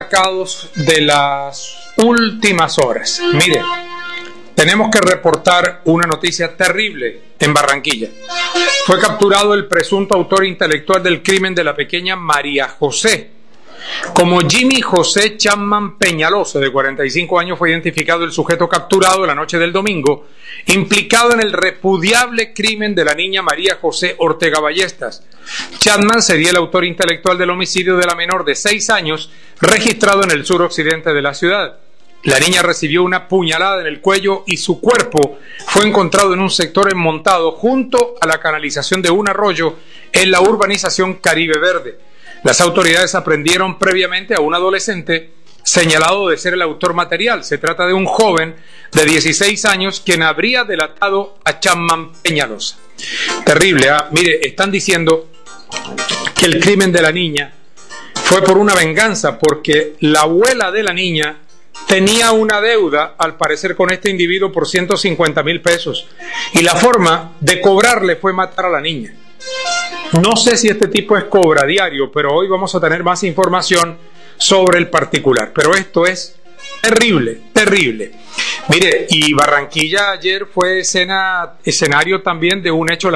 destacados de las últimas horas. Mire, tenemos que reportar una noticia terrible en Barranquilla. Fue capturado el presunto autor intelectual del crimen de la pequeña María José. Como Jimmy José Chapman Peñalosa, de 45 años, fue identificado el sujeto capturado la noche del domingo, implicado en el repudiable crimen de la niña María José Ortega Ballestas. Chapman sería el autor intelectual del homicidio de la menor de 6 años, registrado en el suroccidente de la ciudad. La niña recibió una puñalada en el cuello y su cuerpo fue encontrado en un sector enmontado junto a la canalización de un arroyo en la urbanización Caribe Verde. Las autoridades aprendieron previamente a un adolescente señalado de ser el autor material. Se trata de un joven de 16 años quien habría delatado a Chapman Peñalosa. Terrible, ¿eh? Mire, están diciendo que el crimen de la niña fue por una venganza, porque la abuela de la niña tenía una deuda, al parecer, con este individuo por 150,000 pesos. Y la forma de cobrarle fue matar a la niña. No sé si este tipo es cobra diario, pero hoy vamos a tener más información sobre el particular. Pero esto es terrible, terrible. Mire, y Barranquilla ayer fue escenario también de un hecho